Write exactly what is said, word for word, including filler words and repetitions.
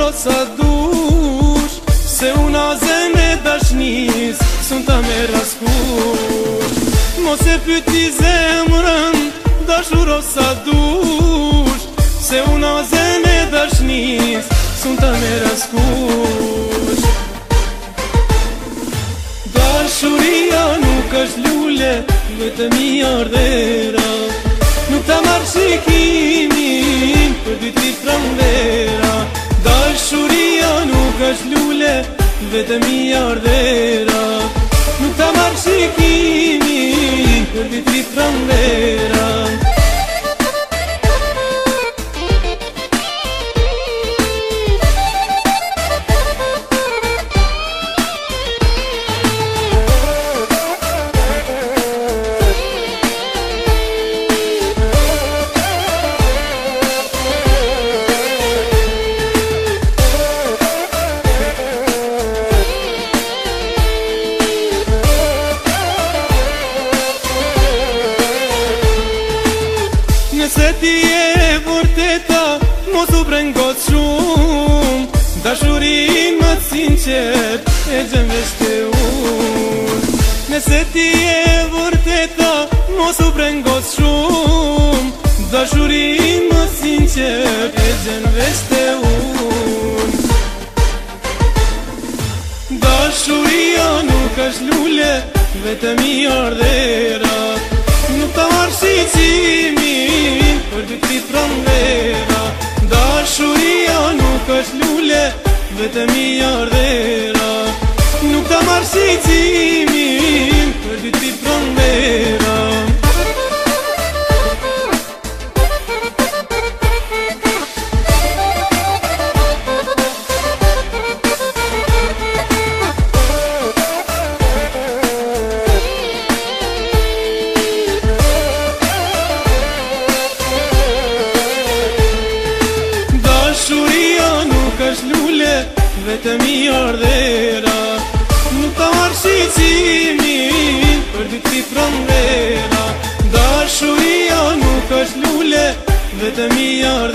shuro sa dush, se una zeme dashnis, sun ta me raskush. Mos e pyti zemrën, dashuro sa dush, se una zeme dashnis, sun ta me raskush. Dashuria nuk është lule, vetëm i ardhera, nuk ta marrë shikimin për dy tri pranvera. Dashuria nuk është lule, vetëm i ardhera, nuk ta marrë shikimin për dy tri pranvera. Nëse ti e vërteta, mos u brengot shumë, dashurin më të sinqer e gjem veç te unë. Nëse ti e vërteta, mos u brengot shumë, dashurin më të sinqer e gjem veç te unë. Dashuria nuk është lule, vetëm i ardhera, nuk ta marrë shikimin për dy tri pranvera. Dashuria nuk është lule, vetëm i ardhera, nuk ta marrë shikimin për dy tri pranvera. Dashuria nuk është lule, vetëm i ardhera, nuk ta marrë shikimin për dy tri pranvera. Dashuria nuk është lule, vetëm i ardhera.